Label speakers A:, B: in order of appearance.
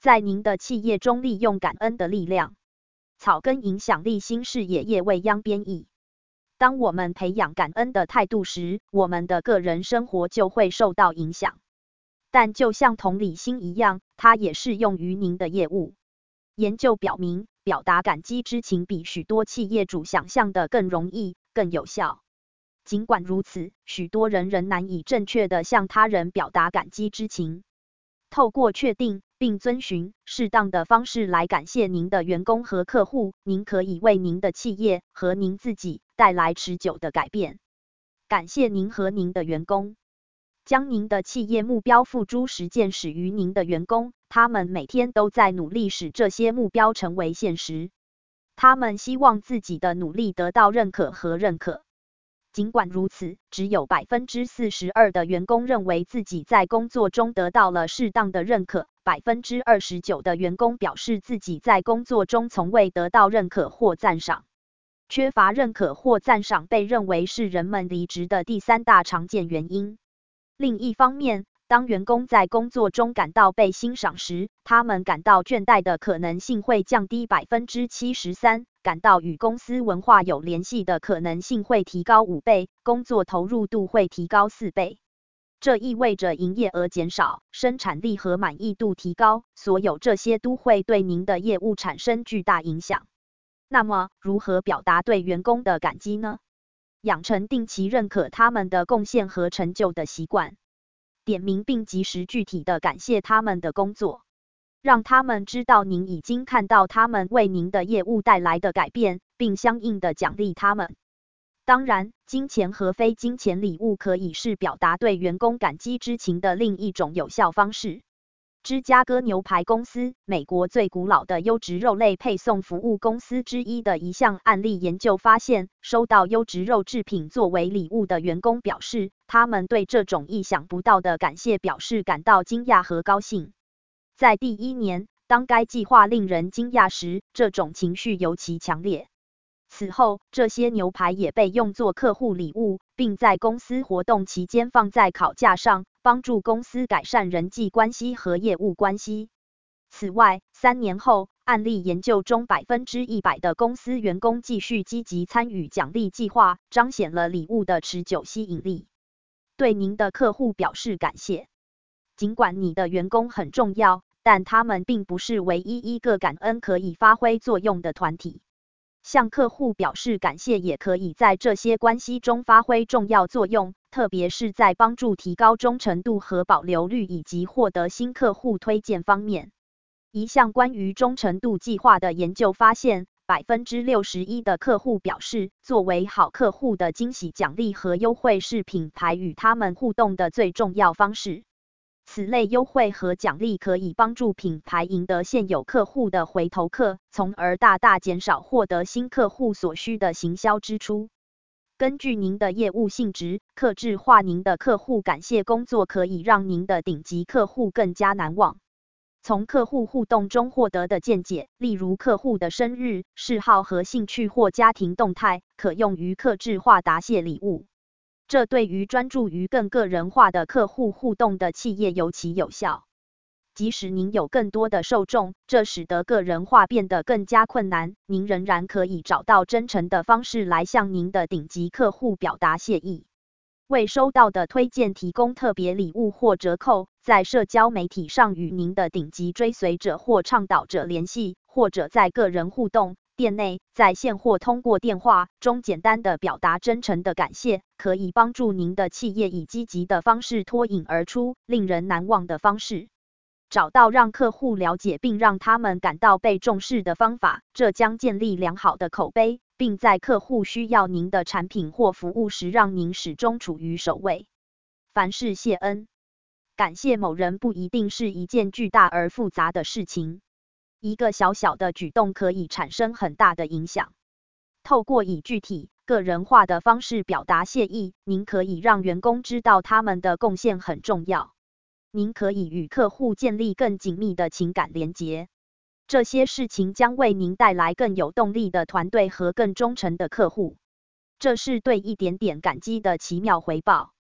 A: 在您的企业中利用感恩的力量，草根影响力新视野叶未央编译。当我们培养感恩的态度时，我们的个人生活就会受到影响。但就像同理心一样，它也适用于您的业务。研究表明，表达感激之情比许多企业主想象的更容易、更有效。尽管如此，许多人仍难以正确地向他人表达感激之情。透过确定并遵循适当的方式来感谢您的员工和客户，您可以为您的企业和您自己带来持久的改变。感谢您和您的员工。将您的企业目标付诸实践始于您的员工，他们每天都在努力使这些目标成为现实。他们希望自己的努力得到认可和认可。尽管如此，只有 42% 的员工认为自己在工作中得到了适当的认可， 29% 的员工表示自己在工作中从未得到认可或赞赏。缺乏认可或赞赏被认为是人们离职的第3大常见原因。另一方面，当员工在工作中感到被欣赏时，他们感到倦怠的可能性会降低 73%， 感到与公司文化有联系的可能性会提高5倍，工作投入度会提高4倍。这意味着营业额减少，生产力和满意度提高，所有这些都会对您的业务产生巨大影响。那么，如何表达对员工的感激呢？养成定期认可他们的贡献和成就的习惯，点名并及时具体地感谢他们的工作，让他们知道您已经看到他们为您的业务带来的改变，并相应地奖励他们。当然，金钱和非金钱礼物可以是表达对员工感激之情的另一种有效方式。芝加哥牛排公司，美国最古老的优质肉类配送服务公司之一的一项案例研究发现，收到优质肉制品作为礼物的员工表示，他们对这种意想不到的感谢表示感到惊讶和高兴。在第1年，当该计划令人惊讶时，这种情绪尤其强烈。此后，这些牛排也被用作客户礼物，并在公司活动期间放在烤架上，帮助公司改善人际关系和业务关系。此外，3年后，案例研究中 100% 的公司员工继续积极参与奖励计划，彰显了礼物的持久吸引力。对您的客户表示感谢。尽管你的员工很重要，但他们并不是唯一一个感恩可以发挥作用的团体。向客户表示感谢也可以在这些关系中发挥重要作用，特别是在帮助提高忠诚度和保留率以及获得新客户推荐方面。一项关于忠诚度计划的研究发现， 61% 的客户表示，作为好客户的惊喜奖励和优惠是品牌与他们互动的最重要方式。此类优惠和奖励可以帮助品牌赢得现有客户的回头客，从而大大减少获得新客户所需的行销支出。根据您的业务性质，客制化您的客户感谢工作可以让您的顶级客户更加难忘。从客户互动中获得的见解，例如客户的生日、嗜好和兴趣或家庭动态，可用于客制化答谢礼物。这对于专注于更个人化的客户互动的企业尤其有效。即使您有更多的受众，这使得个人化变得更加困难，您仍然可以找到真诚的方式来向您的顶级客户表达谢意。为收到的推荐提供特别礼物或折扣，在社交媒体上与您的顶级追随者或倡导者联系，或者在个人互动、店内、在线或通过电话中简单的表达真诚的感谢，可以帮助您的企业以积极的方式脱颖而出，令人难忘的方式。找到让客户了解并让他们感到被重视的方法，这将建立良好的口碑，并在客户需要您的产品或服务时让您始终处于首位。凡事谢恩。感谢某人不一定是一件巨大而复杂的事情。一个小小的举动可以产生很大的影响。透过以具体、个人化的方式表达谢意，您可以让员工知道他们的贡献很重要。您可以与客户建立更紧密的情感连结。这些事情将为您带来更有动力的团队和更忠诚的客户。这是对一点点感激的奇妙回报。